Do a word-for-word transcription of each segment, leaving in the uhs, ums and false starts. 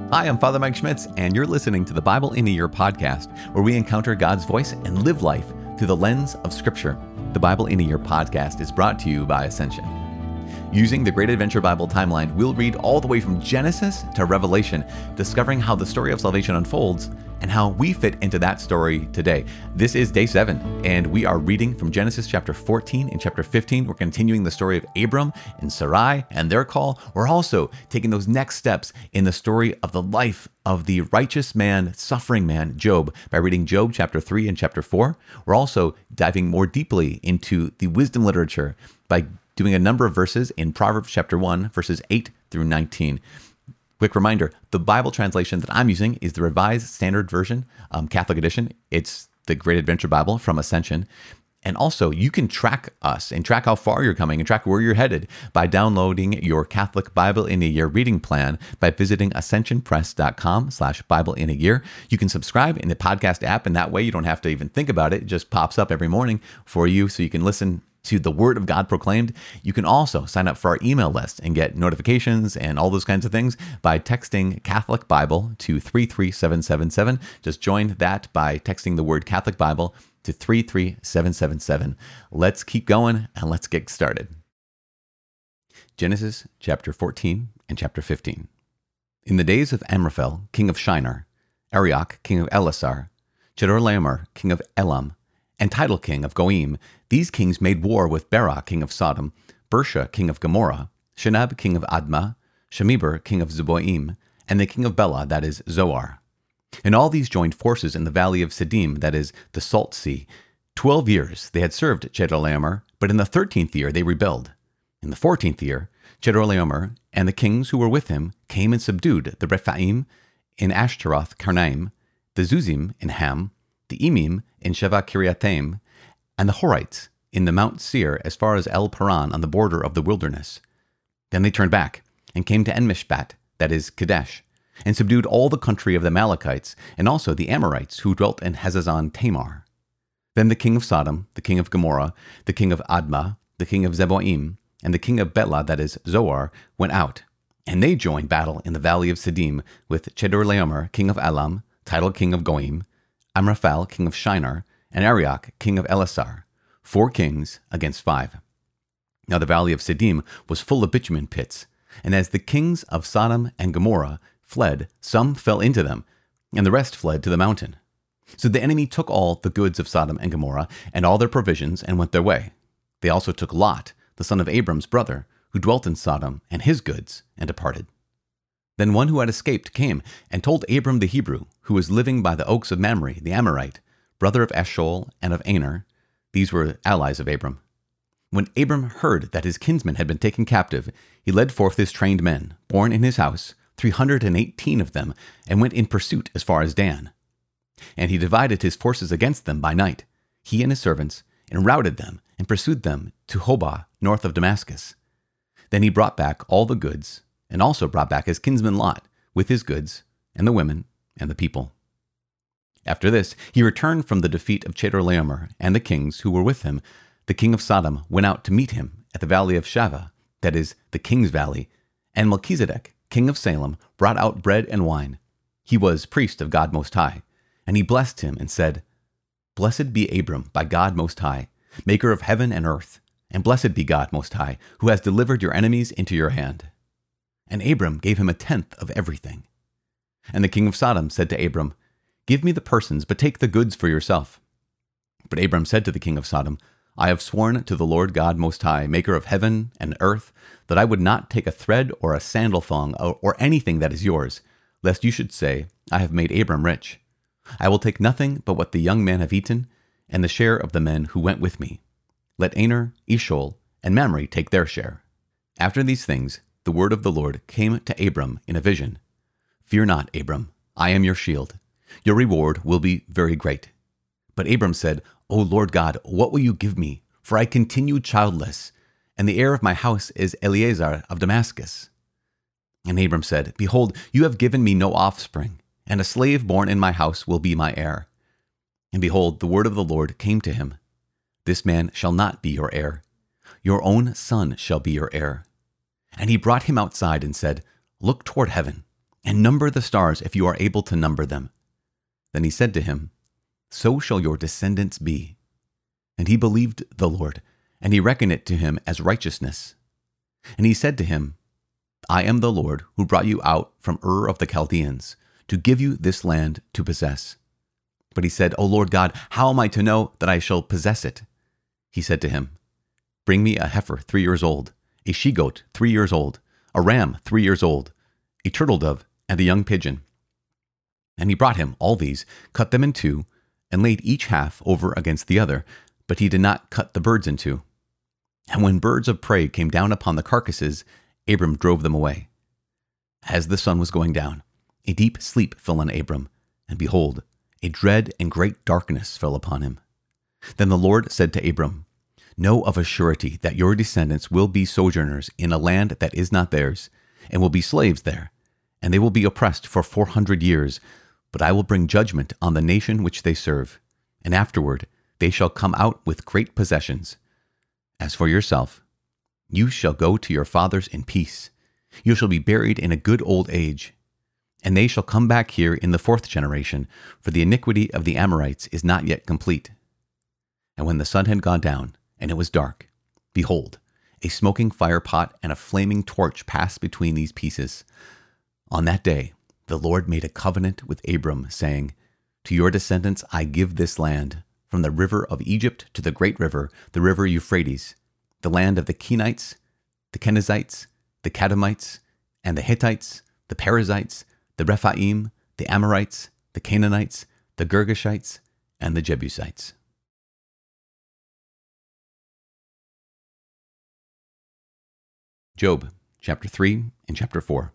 Hi, I'm Father Mike Schmitz, and you're listening to the Bible in a Year podcast, where we encounter God's voice and live life through the lens of Scripture. The Bible in a Year podcast is brought to you by Ascension. Using the Great Adventure Bible timeline, we'll read all the way from Genesis to Revelation, discovering how the story of salvation unfolds and how we fit into that story today. This is day seven, and we are reading from Genesis chapter fourteen and chapter fifteen. We're continuing the story of Abram and Sarai and their call. We're also taking those next steps in the story of the life of the righteous man, suffering man, Job, by reading Job chapter three and chapter four. We're also diving more deeply into the wisdom literature by doing a number of verses in Proverbs chapter one, verses eight through nineteen. Quick reminder, the Bible translation that I'm using is the Revised Standard Version, um, Catholic edition. It's the Great Adventure Bible from Ascension. And also, you can track us and track how far you're coming and track where you're headed by downloading your Catholic Bible in a Year reading plan by visiting ascensionpress.com slash Bible in a Year. You can subscribe in the podcast app, and that way you don't have to even think about it. It just pops up every morning for you so you can listen to the Word of God proclaimed. You can also sign up for our email list and get notifications and all those kinds of things by texting Catholic Bible to three three seven seven seven. Just join that by texting the word Catholic Bible to three three seven seven seven. Let's keep going and let's get started. Genesis chapter fourteen and chapter fifteen. In the days of Amraphel, king of Shinar, Arioch, king of Elasar, Chedorlaomer, king of Elam, and Tidal, king of Goim, these kings made war with Bera, king of Sodom, Bersha, king of Gomorrah, Shenab, king of Admah, Shemeber, king of Zeboim, and the king of Bela, that is, Zoar. And all these joined forces in the valley of Siddim, that is, the Salt Sea. Twelve years they had served Chedorlaomer, but in the thirteenth year they rebelled. In the fourteenth year, Chedorlaomer and the kings who were with him came and subdued the Rephaim in Ashtaroth Karnaim, the Zuzim in Ham, the Emim in Sheva Kiriathaim, and the Horites in the Mount Seir as far as El Paran on the border of the wilderness. Then they turned back and came to En-Mishpat, that is, Kadesh, and subdued all the country of the Amalekites and also the Amorites who dwelt in Hazazon Tamar. Then the king of Sodom, the king of Gomorrah, the king of Admah, the king of Zeboim, and the king of Bela, that is, Zoar, went out, and they joined battle in the valley of Siddim with Chedorlaomer, king of Elam, Tidal, king of Goim, Amraphel, king of Shinar, and Arioch, king of Elasar, four kings against five. Now the valley of Siddim was full of bitumen pits, and as the kings of Sodom and Gomorrah fled, some fell into them, and the rest fled to the mountain. So the enemy took all the goods of Sodom and Gomorrah and all their provisions and went their way. They also took Lot, the son of Abram's brother, who dwelt in Sodom, and his goods, and departed. Then one who had escaped came and told Abram the Hebrew, who was living by the oaks of Mamre, the Amorite, brother of Eshcol and of Aner. These were allies of Abram. When Abram heard that his kinsmen had been taken captive, he led forth his trained men, born in his house, three hundred and eighteen of them, and went in pursuit as far as Dan. And he divided his forces against them by night, he and his servants, and routed them, and pursued them to Hobah, north of Damascus. Then he brought back all the goods, and also brought back his kinsman Lot, with his goods, and the women, and the people. After this, he returned from the defeat of Chedorlaomer and the kings who were with him. The king of Sodom went out to meet him at the valley of Shaveh, that is, the king's valley, and Melchizedek, king of Salem, brought out bread and wine. He was priest of God Most High, and he blessed him and said, Blessed be Abram by God Most High, maker of heaven and earth, and blessed be God Most High, who has delivered your enemies into your hand. And Abram gave him a tenth of everything. And the king of Sodom said to Abram, Give me the persons, but take the goods for yourself. But Abram said to the king of Sodom, I have sworn to the Lord God Most High, maker of heaven and earth, that I would not take a thread or a sandal thong or, or anything that is yours, lest you should say, I have made Abram rich. I will take nothing but what the young men have eaten, and the share of the men who went with me. Let Aner, Eshcol, and Mamre take their share. After these things, the word of the Lord came to Abram in a vision. Fear not, Abram, I am your shield. Your reward will be very great. But Abram said, O Lord God, what will you give me? For I continue childless, and the heir of my house is Eliezer of Damascus. And Abram said, Behold, you have given me no offspring, and a slave born in my house will be my heir. And behold, the word of the Lord came to him. This man shall not be your heir. Your own son shall be your heir. And he brought him outside and said, Look toward heaven, and number the stars if you are able to number them." Then he said to him, "So shall your descendants be." And he believed the Lord, and he reckoned it to him as righteousness. And he said to him, "I am the Lord who brought you out from Ur of the Chaldeans, to give you this land to possess." But he said, "O Lord God, how am I to know that I shall possess it?" He said to him, "Bring me a heifer three years old, a she-goat three years old, a ram three years old, a turtle-dove, and a young pigeon." And he brought him all these, cut them in two, and laid each half over against the other, but he did not cut the birds in two. And when birds of prey came down upon the carcasses, Abram drove them away. As the sun was going down, a deep sleep fell on Abram, and behold, a dread and great darkness fell upon him. Then the Lord said to Abram, "Know of a surety that your descendants will be sojourners in a land that is not theirs, and will be slaves there, and they will be oppressed for four hundred years, but I will bring judgment on the nation which they serve, and afterward they shall come out with great possessions. As for yourself, you shall go to your fathers in peace. You shall be buried in a good old age. And they shall come back here in the fourth generation, for the iniquity of the Amorites is not yet complete." And when the sun had gone down, and it was dark, behold, a smoking fire pot and a flaming torch passed between these pieces. On that day the Lord made a covenant with Abram, saying, "To your descendants I give this land, from the river of Egypt to the great river, the river Euphrates, the land of the Kenites, the Kenizzites, the Kadmonites, and the Hittites, the Perizzites, the Rephaim, the Amorites, the Canaanites, the Girgashites, and the Jebusites." Job, chapter three and chapter four.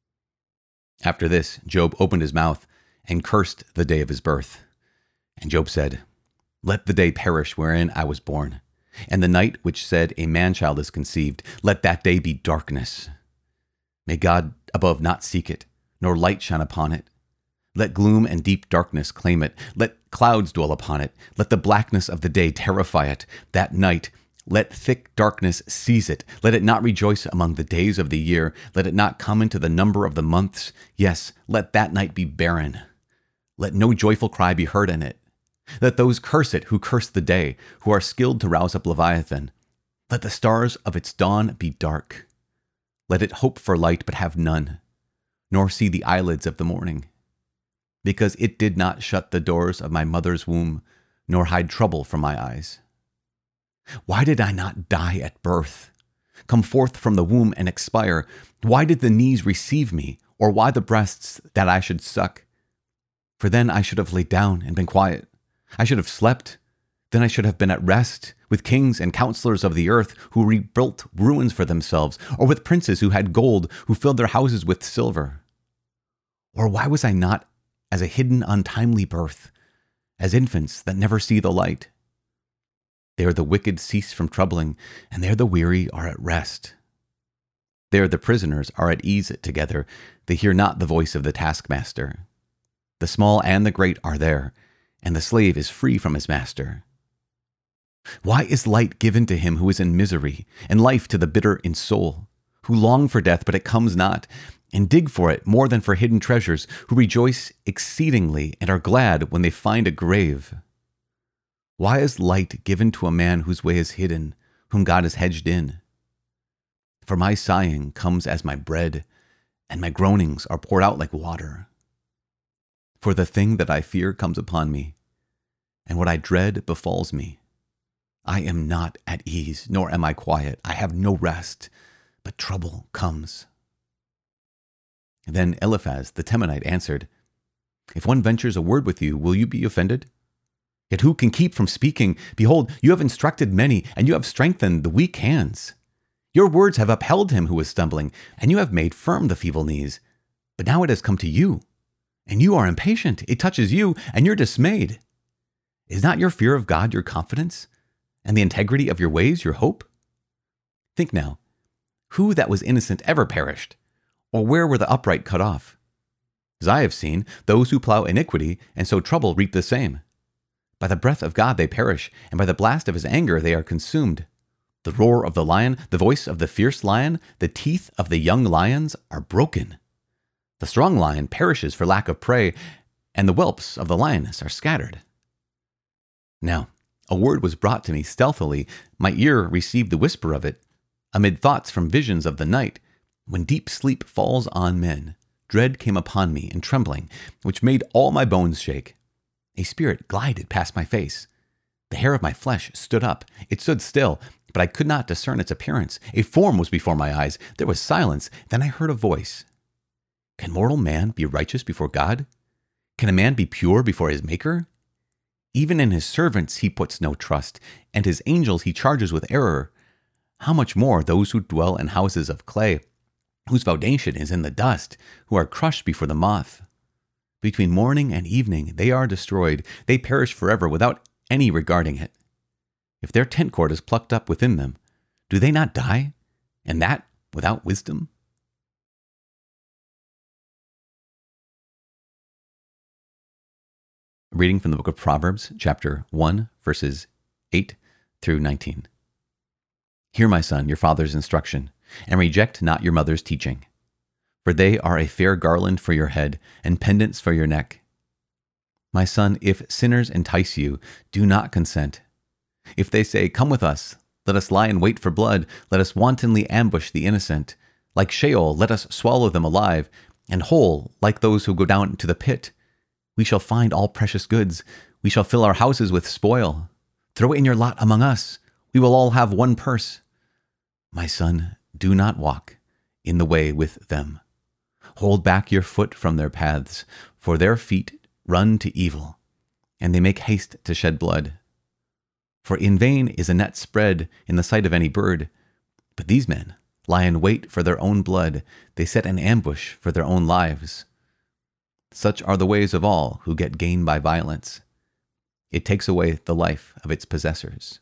After this, Job opened his mouth and cursed the day of his birth. And Job said, "Let the day perish wherein I was born, and the night which said a man-child is conceived. Let that day be darkness. May God above not seek it, nor light shine upon it. Let gloom and deep darkness claim it. Let clouds dwell upon it. Let the blackness of the day terrify it. That night, let thick darkness seize it. Let it not rejoice among the days of the year. Let it not come into the number of the months. Yes, let that night be barren. Let no joyful cry be heard in it. Let those curse it who curse the day, who are skilled to rouse up Leviathan. Let the stars of its dawn be dark. Let it hope for light, but have none, nor see the eyelids of the morning. Because it did not shut the doors of my mother's womb, nor hide trouble from my eyes. Why did I not die at birth, come forth from the womb and expire? Why did the knees receive me, or why the breasts that I should suck? For then I should have laid down and been quiet. I should have slept. Then I should have been at rest with kings and counselors of the earth who rebuilt ruins for themselves, or with princes who had gold, who filled their houses with silver. Or why was I not as a hidden untimely birth, as infants that never see the light? There the wicked cease from troubling, and there the weary are at rest. There the prisoners are at ease together. They hear not the voice of the taskmaster. The small and the great are there, and the slave is free from his master. Why is light given to him who is in misery, and life to the bitter in soul, who long for death, but it comes not, and dig for it more than for hidden treasures, who rejoice exceedingly and are glad when they find a grave? Why is light given to a man whose way is hidden, whom God has hedged in? For my sighing comes as my bread, and my groanings are poured out like water. For the thing that I fear comes upon me, and what I dread befalls me. I am not at ease, nor am I quiet. I have no rest, but trouble comes." Then Eliphaz the Temanite answered, "If one ventures a word with you, will you be offended? Yet who can keep from speaking? Behold, you have instructed many, and you have strengthened the weak hands. Your words have upheld him who is stumbling, and you have made firm the feeble knees. But now it has come to you, and you are impatient. It touches you, and you're dismayed. Is not your fear of God your confidence, and the integrity of your ways your hope? Think now, who that was innocent ever perished, or where were the upright cut off? As I have seen, those who plow iniquity and sow trouble reap the same. By the breath of God they perish, and by the blast of his anger they are consumed. The roar of the lion, the voice of the fierce lion, the teeth of the young lions are broken. The strong lion perishes for lack of prey, and the whelps of the lioness are scattered. Now, a word was brought to me stealthily. My ear received the whisper of it, amid thoughts from visions of the night. When deep sleep falls on men, dread came upon me and trembling, which made all my bones shake. A spirit glided past my face. The hair of my flesh stood up. It stood still, but I could not discern its appearance. A form was before my eyes. There was silence. Then I heard a voice. Can mortal man be righteous before God? Can a man be pure before his Maker? Even in his servants he puts no trust, and his angels he charges with error. How much more those who dwell in houses of clay, whose foundation is in the dust, who are crushed before the moth. Between morning and evening they are destroyed. They perish forever without any regarding it. If their tent cord is plucked up within them, do they not die? And that without wisdom? Reading from the book of Proverbs, chapter one, verses eight through nineteen. Hear, my son, your father's instruction, and reject not your mother's teaching. For they are a fair garland for your head, and pendants for your neck. My son, if sinners entice you, do not consent. If they say, come with us, let us lie in wait for blood, let us wantonly ambush the innocent. Like Sheol, let us swallow them alive, and whole, like those who go down to the pit. We shall find all precious goods. We shall fill our houses with spoil. Throw in your lot among us. We will all have one purse. My son, do not walk in the way with them. Hold back your foot from their paths, for their feet run to evil, and they make haste to shed blood. For in vain is a net spread in the sight of any bird, but these men lie in wait for their own blood. They set an ambush for their own lives. Such are the ways of all who get gain by violence. It takes away the life of its possessors.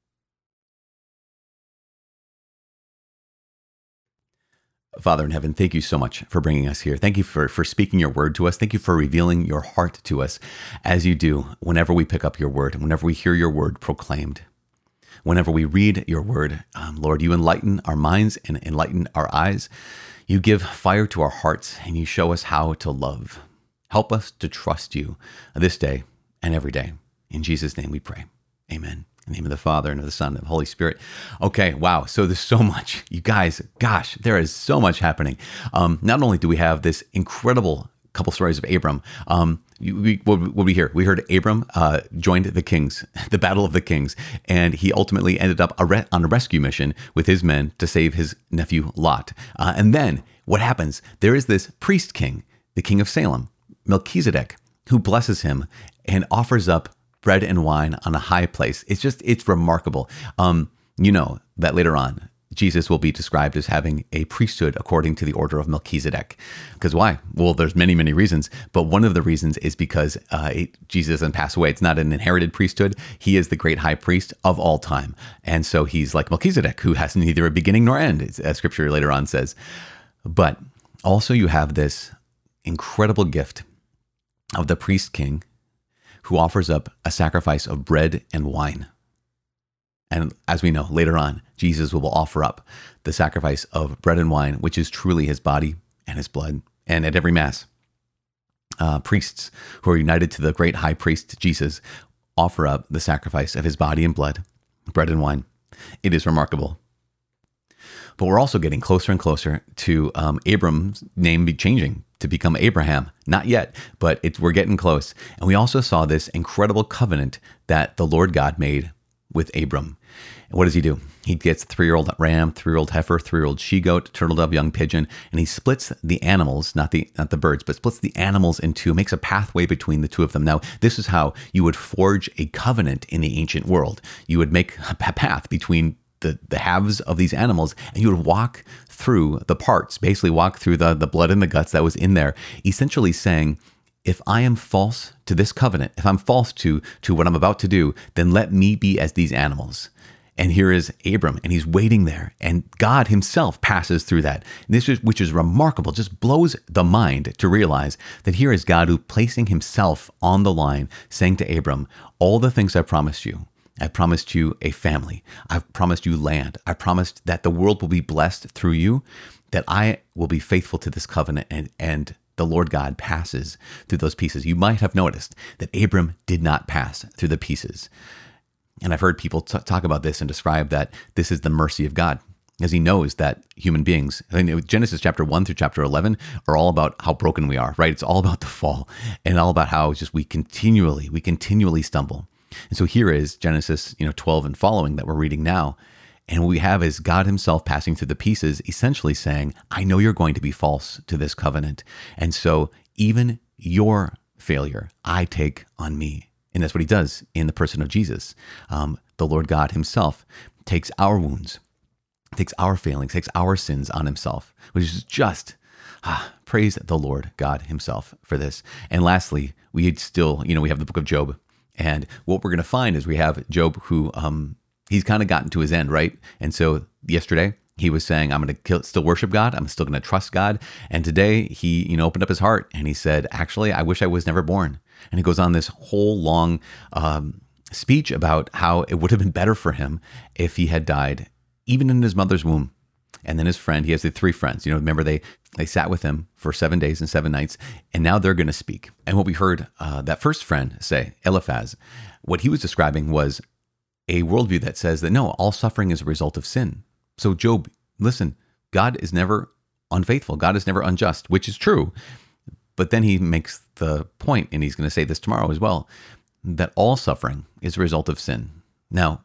Father in heaven, thank you so much for bringing us here. Thank you for, for speaking your word to us. Thank you for revealing your heart to us as you do whenever we pick up your word, whenever we hear your word proclaimed. Whenever we read your word, um, Lord, you enlighten our minds and enlighten our eyes. You give fire to our hearts and you show us how to love. Help us to trust you this day and every day. In Jesus' name we pray. Amen. In the name of the Father, and of the Son, and of the Holy Spirit. Okay, wow. So there's so much. You guys, gosh, there is so much happening. Um, not only do we have this incredible couple stories of Abram, um, we, what, what we hear? We heard Abram uh, joined the kings, the battle of the kings, and he ultimately ended up a re- on a rescue mission with his men to save his nephew Lot. Uh, and then what happens? There is this priest king, the king of Salem, Melchizedek, who blesses him and offers up bread and wine on a high place. It's just, it's remarkable. Um, you know that later on, Jesus will be described as having a priesthood according to the order of Melchizedek. Because why? Well, there's many, many reasons. But one of the reasons is because uh, it, Jesus doesn't pass away. It's not an inherited priesthood. He is the great high priest of all time. And so he's like Melchizedek, who has neither a beginning nor end, as scripture later on says. But also you have this incredible gift of the priest king, who offers up a sacrifice of bread and wine. And as we know, later on, Jesus will offer up the sacrifice of bread and wine, which is truly his body and his blood. And at every Mass, uh, priests who are united to the great high priest, Jesus, offer up the sacrifice of his body and blood, bread and wine. It is remarkable. But we're also getting closer and closer to um, Abram's name be changing to become Abraham. Not yet, but it's, we're getting close. And we also saw this incredible covenant that the Lord God made with Abram. And what does he do? He gets a three-year-old ram, three-year-old heifer, three-year-old she-goat, turtle dove, young pigeon, and he splits the animals, not the not the birds, but splits the animals in two, makes a pathway between the two of them. Now, this is how you would forge a covenant in the ancient world. You would make a path between the, the halves of these animals, and you would walk through the parts, basically walk through the, the blood and the guts that was in there, essentially saying, if I am false to this covenant, if I'm false to, to what I'm about to do, then let me be as these animals. And here is Abram, and he's waiting there, and God himself passes through that. And this is, which is remarkable, just blows the mind to realize that here is God who placing himself on the line, saying to Abram, all the things I promised you. I promised you a family. I've promised you land. I promised that the world will be blessed through you, that I will be faithful to this covenant and, and the Lord God passes through those pieces. You might have noticed that Abram did not pass through the pieces. And I've heard people t- talk about this and describe that this is the mercy of God, as he knows that human beings, I mean, Genesis chapter one through chapter eleven are all about how broken we are, right? It's all about the fall and all about how just we continually, we continually stumble. And so here is Genesis, you know, twelve and following that we're reading now. And what we have is God himself passing through the pieces, essentially saying, I know you're going to be false to this covenant. And so even your failure, I take on me. And that's what he does in the person of Jesus. Um, the Lord God himself takes our wounds, takes our failings, takes our sins on himself, which is just, ah, praise the Lord God himself for this. And lastly, we still, you know, we have the book of Job. And what we're going to find is we have Job who, um, he's kind of gotten to his end, right? And so yesterday he was saying, I'm going to still worship God. I'm still going to trust God. And today he, you know, opened up his heart and he said, actually, I wish I was never born. And he goes on this whole long um, speech about how it would have been better for him if he had died, even in his mother's womb. And then his friend, he has the three friends, you know, remember they, they sat with him for seven days and seven nights, and now they're going to speak. And what we heard uh, that first friend say, Eliphaz, what he was describing was a worldview that says that no, all suffering is a result of sin. So Job, listen, God is never unfaithful. God is never unjust, which is true. But then he makes the point, and he's going to say this tomorrow as well, that all suffering is a result of sin. Now,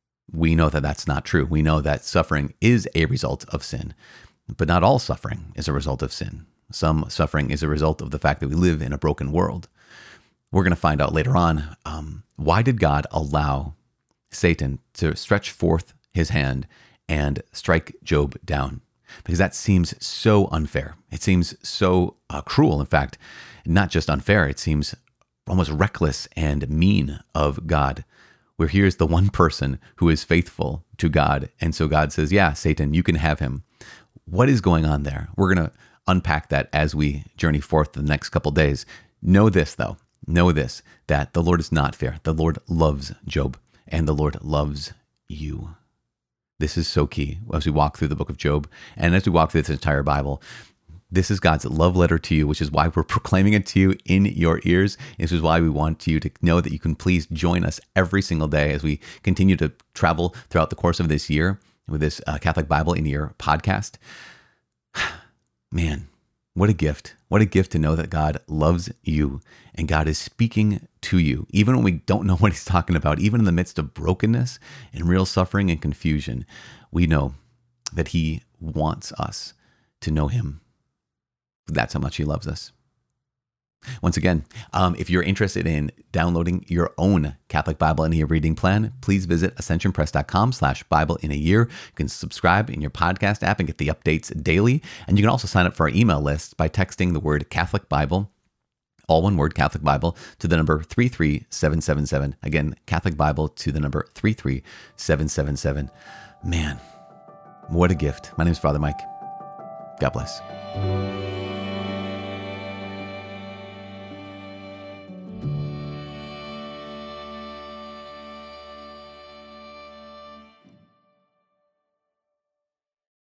we know that that's not true. We know that suffering is a result of sin, but not all suffering is a result of sin. Some suffering is a result of the fact that we live in a broken world. We're going to find out later on, um, why did God allow Satan to stretch forth his hand and strike Job down? Because that seems so unfair. It seems so uh, cruel. In fact, not just unfair, it seems almost reckless and mean of God, where here's the one person who is faithful to God. And so God says, yeah, Satan, you can have him. What is going on there? We're going to unpack that as we journey forth the next couple days. Know this, though. Know this, that the Lord is not fair. The Lord loves Job, and the Lord loves you. This is so key as we walk through the book of Job, and as we walk through this entire Bible. This is God's love letter to you, which is why we're proclaiming it to you in your ears. This is why we want you to know that you can please join us every single day as we continue to travel throughout the course of this year with this uh, Catholic Bible in Your podcast. Man, what a gift. What a gift to know that God loves you and God is speaking to you, even when we don't know what he's talking about, even in the midst of brokenness and real suffering and confusion. We know that he wants us to know him. That's how much he loves us. Once again, um, if you're interested in downloading your own Catholic Bible in a Year reading plan, please visit ascensionpress.com slash Bible in a year. You can subscribe in your podcast app and get the updates daily. And you can also sign up for our email list by texting the word Catholic Bible, all one word, Catholic Bible, to the number three three seven seven seven. Again, Catholic Bible to the number three three seven seven seven. Man, what a gift. My name is Father Mike. God bless.